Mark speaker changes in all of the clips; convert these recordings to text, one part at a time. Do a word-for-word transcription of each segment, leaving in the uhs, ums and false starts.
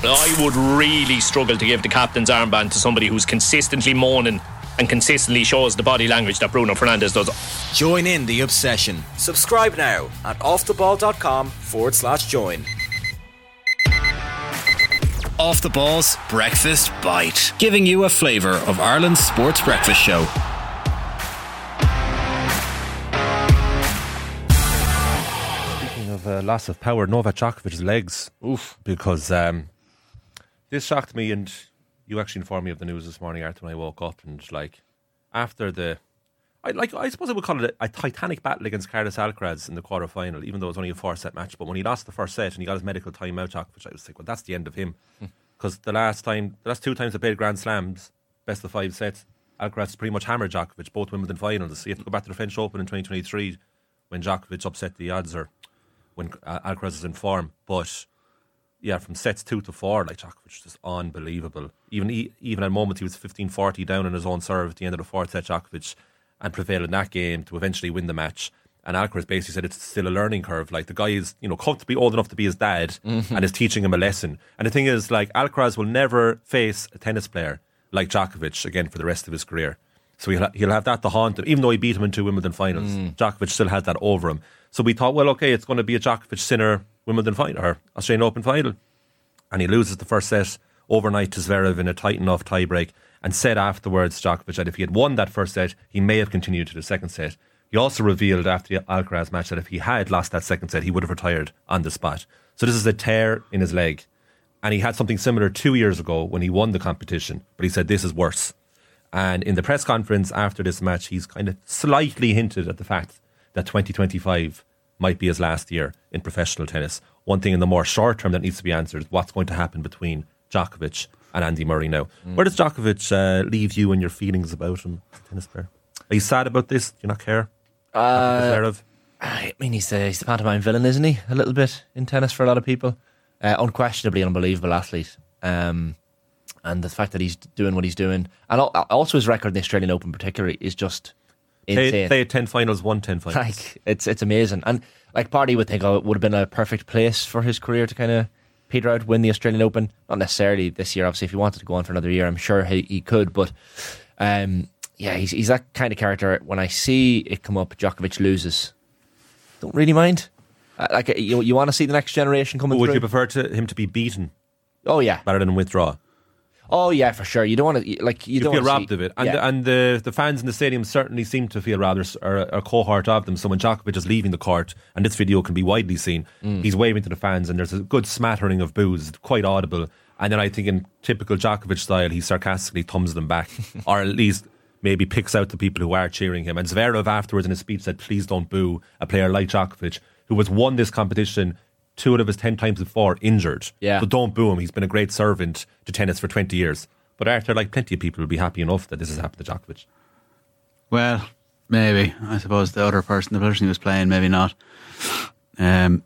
Speaker 1: I would really struggle to give the captain's armband to somebody who's consistently moaning and consistently shows the body language that Bruno Fernandes does.
Speaker 2: Join in the obsession. Subscribe now at offtheball.com forward slash join. Off the Ball's Breakfast Bite, giving you a flavour of Ireland's sports breakfast show.
Speaker 3: Speaking of uh, loss of power, Novak Djokovic's legs. Oof. Because um, this shocked me, and you actually informed me of the news this morning, Arthur, when I woke up, and like after the, I like I suppose I would call it a, a titanic battle against Carlos Alcaraz in the quarter final, even though it was only a four set match. But when he lost the first set and he got his medical time out, Djokovic, I was like, well, that's the end of him. Because the last time, the last two times they played Grand Slams, best of five sets, Alcaraz pretty much hammered Djokovic, both Wimbledon finals. So you have to go back to the French Open in twenty twenty-three when Djokovic upset the odds, or when uh, Alcaraz is in form. But yeah, from sets two to four, like Djokovic was just unbelievable. Even he, even at moments he was fifteen forty down on his own serve at the end of the fourth set, Djokovic, and prevailed in that game to eventually win the match. And Alcaraz basically said it's still a learning curve. Like, the guy is, you know, comfortably old enough to be his dad, mm-hmm. and is teaching him a lesson. And the thing is, like, Alcaraz will never face a tennis player like Djokovic again for the rest of his career. So he'll, he'll have that to haunt him. Even though he beat him in two Wimbledon finals, mm. Djokovic still has that over him. So we thought, well, okay, it's going to be a Djokovic Sinner Wimbledon final, or Australian Open final. And he loses the first set overnight to Zverev in a tight enough tiebreak, and said afterwards, Djokovic, that if he had won that first set, he may have continued to the second set. He also revealed after the Alcaraz match that if he had lost that second set, he would have retired on the spot. So this is a tear in his leg. And he had something similar two years ago when he won the competition, but he said this is worse. And in the press conference after this match, he's kind of slightly hinted at the fact that twenty twenty-five might be his last year in professional tennis. One thing in the more short term that needs to be answered is what's going to happen between Djokovic and Andy Murray now. Mm. Where does Djokovic uh, leave you and your feelings about him as a tennis player? Are you sad about this? Do you not care?
Speaker 4: Uh, I mean, he's the, he's the pantomime villain, isn't he? A little bit in tennis for a lot of people. Uh, unquestionably an unbelievable athlete. Um, and the fact that he's doing what he's doing, and also his record in the Australian Open particularly, is just insane.
Speaker 3: They played ten finals, won ten finals.
Speaker 4: Like, it's it's amazing. And like, Barty would think, oh, it would have been a perfect place for his career to kind of peter out, win the Australian Open. Not necessarily this year, obviously. If he wanted to go on for another year, I'm sure he, he could. But um, yeah, he's he's that kind of character. When I see it come up, Djokovic loses, don't really mind. Uh, like, you you want to see the next generation coming
Speaker 3: Would
Speaker 4: through?
Speaker 3: you prefer to, him to be beaten?
Speaker 4: Oh yeah,
Speaker 3: rather than withdraw.
Speaker 4: Oh yeah, for sure. You don't want to like you,
Speaker 3: you
Speaker 4: don't
Speaker 3: feel
Speaker 4: want
Speaker 3: robbed
Speaker 4: see,
Speaker 3: of it, and
Speaker 4: yeah.
Speaker 3: the, and the the fans in the stadium certainly seem to feel rather, or a, a cohort of them. So when Djokovic is leaving the court, and this video can be widely seen, mm. he's waving to the fans, and there's a good smattering of boos, quite audible. And then I think in typical Djokovic style, he sarcastically thumbs them back, or at least maybe picks out the people who are cheering him. And Zverev afterwards in his speech said, "Please don't boo a player like Djokovic, who has won this competition two out of his ten times before injured.
Speaker 4: Yeah.
Speaker 3: So don't boo him. He's been a great servant to tennis for twenty years." But Arthur, like, plenty of people will be happy enough that this has happened to Djokovic.
Speaker 5: Well, maybe. I suppose the other person, the person he was playing, maybe not. Um,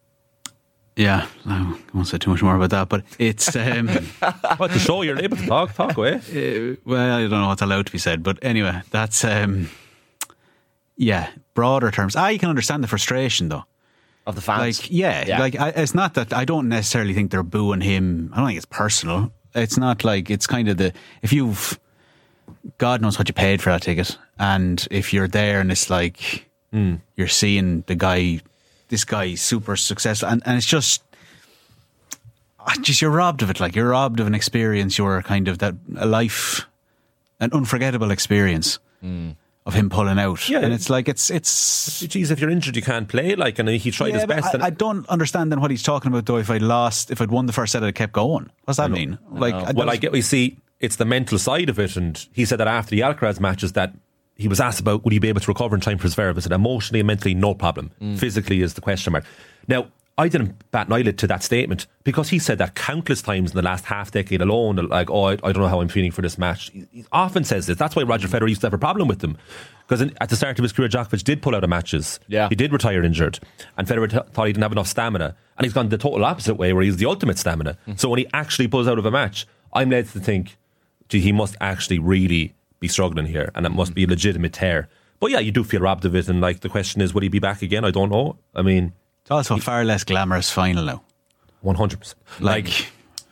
Speaker 5: yeah, I won't say too much more about that, but it's... Um,
Speaker 3: what, the show you're able to talk? Talk away.
Speaker 5: Uh, well, I don't know what's allowed to be said, but anyway, that's... Um, yeah, broader terms. Ah, you can understand the frustration, though.
Speaker 4: Of the fans?
Speaker 5: Like, yeah,
Speaker 4: yeah.
Speaker 5: like I, it's not that... I don't necessarily think they're booing him. I don't think it's personal. It's not like, it's kind of the, if you've, God knows what you paid for that ticket, and if you're there and it's like, mm. you're seeing the guy, this guy is super successful, and, and it's just, just you're robbed of it, like you're robbed of an experience, you're kind of that, a life, an unforgettable experience. Mm. Of him pulling out, yeah, and it's like it's it's.
Speaker 3: Geez, if you're injured, you can't play. Like, and he tried
Speaker 5: yeah,
Speaker 3: his best.
Speaker 5: I,
Speaker 3: and
Speaker 5: I don't understand then what he's talking about though. If I'd lost, if I'd won the first set, I'd kept going. What's that mean?
Speaker 3: I
Speaker 5: like,
Speaker 3: I well, I get. We see it's the mental side of it, and he said that after the Alcaraz matches that he was asked about would he be able to recover in time for Zverev. I said emotionally and mentally, no problem. Mm. Physically is the question mark. Now, I didn't bat an eyelid to that statement because he said that countless times in the last half decade alone. Like, oh, I, I don't know how I'm feeling for this match. He, he often says this. That's why Roger Federer used to have a problem with him. Because at the start of his career, Djokovic did pull out of matches.
Speaker 4: Yeah.
Speaker 3: He did retire injured. And Federer t- thought he didn't have enough stamina. And he's gone the total opposite way, where he's the ultimate stamina. Mm. So when he actually pulls out of a match, I'm led to think, gee, he must actually really be struggling here. And it must mm. be a legitimate tear. But yeah, you do feel robbed of it. And like the question is, will he be back again? I don't know. I mean...
Speaker 5: It's also a far less glamorous final now.
Speaker 3: one hundred percent.
Speaker 5: Like...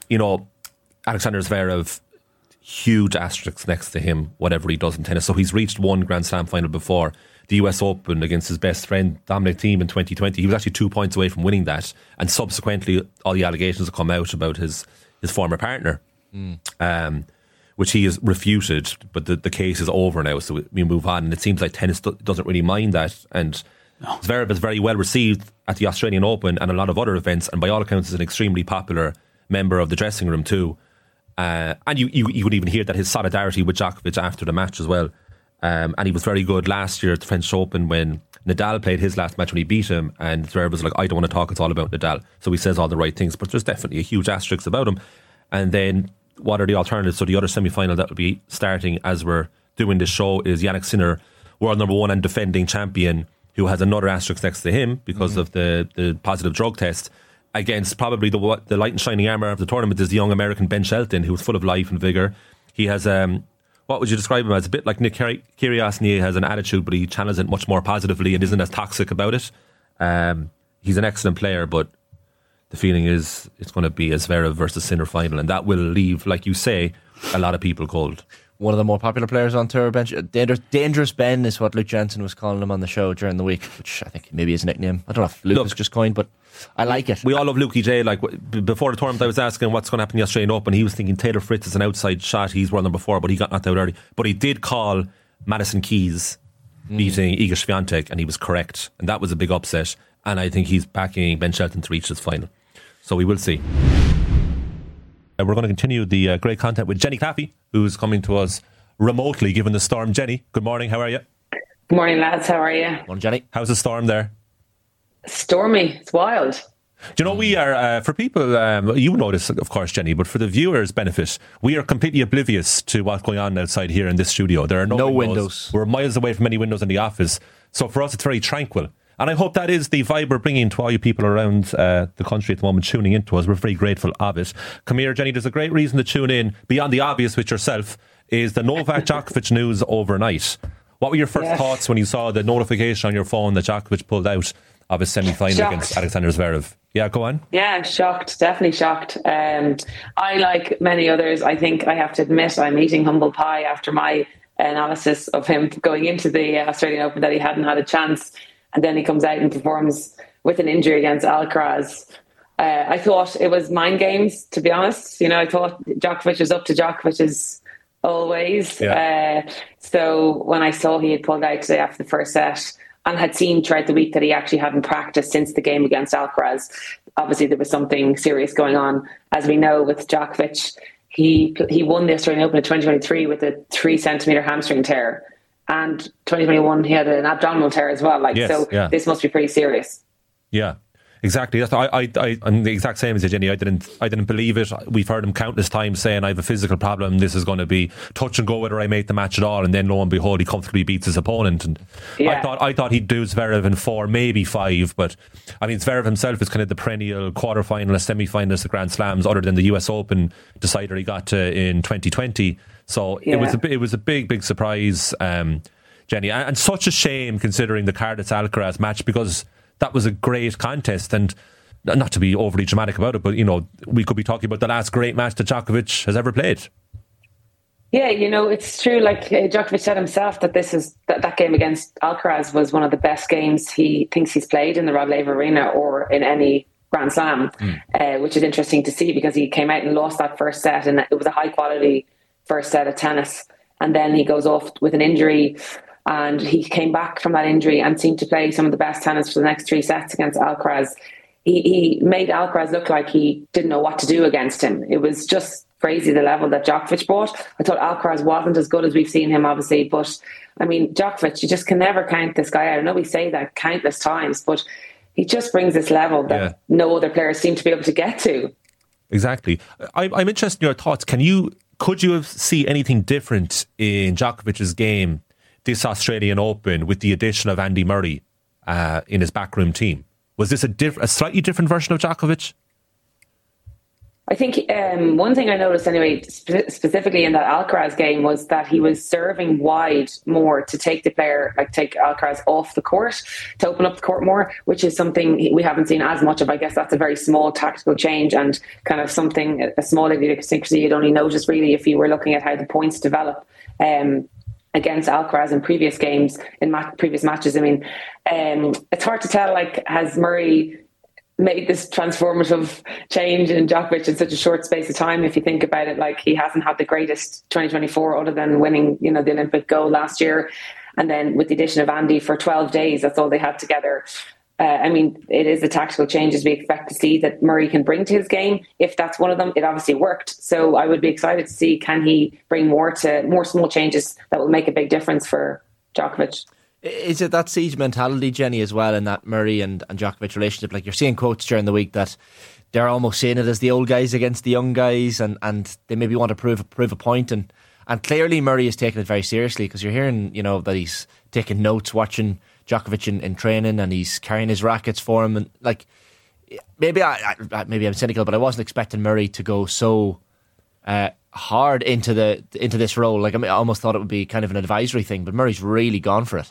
Speaker 3: you know, Alexander Zverev, huge asterisks next to him, whatever he does in tennis. So he's reached one Grand Slam final before. The U S Open against his best friend, Dominic Thiem, in twenty twenty. He was actually two points away from winning that. And subsequently, all the allegations have come out about his, his former partner, mm. um, which he has refuted. But the, the case is over now, so we move on. And it seems like tennis do- doesn't really mind that. And no. Zverev is very well received at the Australian Open and a lot of other events. And by all accounts, is an extremely popular member of the dressing room too. Uh, and you, you you would even hear that his solidarity with Djokovic after the match as well. Um, and he was very good last year at the French Open when Nadal played his last match when he beat him, and Zverev was like, I don't want to talk, it's all about Nadal. So he says all the right things, but there's definitely a huge asterisk about him. And then what are the alternatives? So the other semi-final that will be starting as we're doing this show is Jannik Sinner, world number one and defending champion, who has another asterisk next to him because mm-hmm. of the, the positive drug test, against probably the the light and shining armour of the tournament is the young American Ben Shelton, who's full of life and vigour. He has... um. What would you describe him as? A bit like Nick Kyrgios, and he has an attitude, but he channels it much more positively and isn't as toxic about it. Um, he's an excellent player, but the feeling is it's going to be a Zverev versus Sinner final, and that will leave, like you say, a lot of people cold.
Speaker 4: One of the more popular players on tour, bench. Dangerous, Dangerous Ben is what Luke Jansen was calling him on the show during the week, which I think maybe is a nickname. I don't know if Luke has just coined, but I like it.
Speaker 3: We all love Lukey J. Like before the tournament, I was asking what's going to happen in the Australian Open. He was thinking Taylor Fritz is an outside shot. He's world number four, but he got knocked out early. But he did call Madison Keys mm. beating Iga Swiatek, and he was correct. And that was a big upset. And I think he's backing Ben Shelton to reach this final. So we will see. And we're going to continue the uh, great content with Jenny Claffey, who's coming to us remotely given the storm. Jenny, good morning. How are you?
Speaker 6: Good morning, lads. How are you?
Speaker 4: Morning, Jenny.
Speaker 3: How's the storm there?
Speaker 6: Stormy. It's wild.
Speaker 3: Do you know, we are, uh, for people, um, you know this, of course, Jenny, but for the viewers' benefit, we are completely oblivious to what's going on outside here in this studio. There are no,
Speaker 4: no
Speaker 3: windows.
Speaker 4: windows.
Speaker 3: We're miles away from any windows in the office. So for us, it's very tranquil. And I hope that is the vibe we're bringing to all you people around uh, the country at the moment tuning into us. We're very grateful of it. Come here, Jenny, there's a great reason to tune in, beyond the obvious with yourself, is the Novak Djokovic news overnight. What were your first yes. thoughts when you saw the notification on your phone that Djokovic pulled out of his semi-final shocked. against Alexander Zverev? Yeah, go on.
Speaker 6: Yeah, shocked, definitely shocked. Um, I, like many others, I think I have to admit I'm eating humble pie after my analysis of him going into the Australian Open that he hadn't had a chance, and then he comes out and performs with an injury against Alcaraz. Uh, I thought it was mind games, to be honest. You know, I thought Djokovic was up to Djokovic's always. Yeah. Uh, so when I saw he had pulled out today after the first set, and had seen throughout the week that he actually hadn't practiced since the game against Alcaraz, obviously there was something serious going on. As we know with Djokovic, he he won the Australian Open in twenty twenty-three with a three centimetre hamstring tear. And twenty twenty-one, he had an abdominal tear as well. Like, yes, so yeah. This must be pretty serious.
Speaker 3: Yeah, exactly. That's, I, I, I, I'm the exact same as you, Jenny. I didn't, I didn't believe it. We've heard him countless times saying, I have a physical problem. This is going to be touch and go whether I make the match at all. And then lo and behold, he comfortably beats his opponent. And yeah. I thought, I thought he'd do Zverev in four, maybe five. But I mean, Zverev himself is kind of the perennial quarterfinalist, semi-finalist at Grand Slams, other than the U S Open decider he got to in twenty twenty. So yeah. it was a, it was a big, big surprise. Um, Jenny, and such a shame considering the Cardiff Alcaraz match, because that was a great contest, and not to be overly dramatic about it, but you know, we could be talking about the last great match that Djokovic has ever played.
Speaker 6: Yeah, you know, it's true. Like uh, Djokovic said himself that this is that, that game against Alcaraz was one of the best games he thinks he's played in the Rod Laver Arena or in any Grand Slam, mm. uh, which is interesting to see because he came out and lost that first set, and it was a high quality first set of tennis, and then he goes off with an injury. And he came back from that injury and seemed to play some of the best tennis for the next three sets against Alcaraz. He, he made Alcaraz look like he didn't know what to do against him. It was just crazy the level that Djokovic brought. I thought Alcaraz wasn't as good as we've seen him, obviously. But, I mean, Djokovic, you just can never count this guy out. I know we say that countless times, but he just brings this level that yeah. no other players seem to be able to get to.
Speaker 3: Exactly. I, I'm interested in your thoughts. Can you, could you see anything different in Djokovic's game this Australian Open with the addition of Andy Murray uh, in his backroom team? Was this a, diff- a slightly different version of Djokovic?
Speaker 6: I think um, one thing I noticed anyway, spe- specifically in that Alcaraz game, was that he was serving wide more to take the player, like take Alcaraz off the court, to open up the court more, which is something we haven't seen as much of. I guess that's a very small tactical change and kind of something, a small idiosyncrasy you'd only notice really if you were looking at how the points develop. Um, against Alcaraz in previous games, in ma- previous matches. I mean, um, it's hard to tell, like, has Murray made this transformative change in Djokovic in such a short space of time? If you think about it, like, he hasn't had the greatest twenty twenty-four other than winning, you know, the Olympic gold last year. And then with the addition of Andy for twelve days, that's all they had together. Uh, I mean, it is the tactical changes we expect to see that Murray can bring to his game. If that's one of them, it obviously worked. So I would be excited to see, can he bring more to more small changes that will make a big difference for Djokovic.
Speaker 4: Is it that siege mentality, Jenny, as well, in that Murray and, and Djokovic relationship? Like, you're seeing quotes during the week that they're almost seeing it as the old guys against the young guys, and, and they maybe want to prove prove a point. And, and clearly Murray is taking it very seriously, because you're hearing, you know, that he's taking notes, watching Djokovic in, in training, and he's carrying his rackets for him. And like, maybe I, I maybe I'm cynical, but I wasn't expecting Murray to go so uh, hard into the into this role. Like, I, mean, I almost thought it would be kind of an advisory thing, but Murray's really gone for it.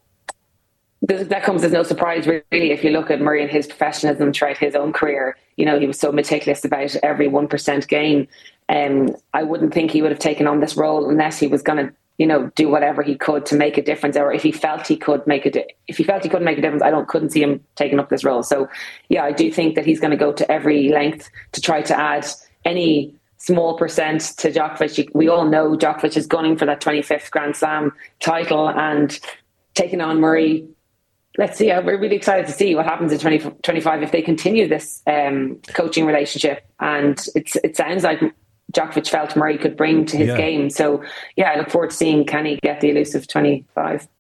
Speaker 6: That comes as no surprise, really, if you look at Murray and his professionalism throughout his own career. You know, he was so meticulous about every one percent game. Um, I wouldn't think he would have taken on this role unless he was going to, you know, do whatever he could to make a difference, or if he felt he could make a di- if he felt he couldn't make a difference, I don't couldn't see him taking up this role. So, yeah, I do think that he's going to go to every length to try to add any small percent to Djokovic. We all know Djokovic is gunning for that twenty-fifth Grand Slam title, and taking on Murray. Let's see. We're really excited to see what happens in twenty twenty-five if they continue this um, coaching relationship. And it's, it sounds like Djokovic felt Murray could bring to his
Speaker 3: yeah.
Speaker 6: game. So, yeah, I look forward to seeing, can he get the elusive twenty-five?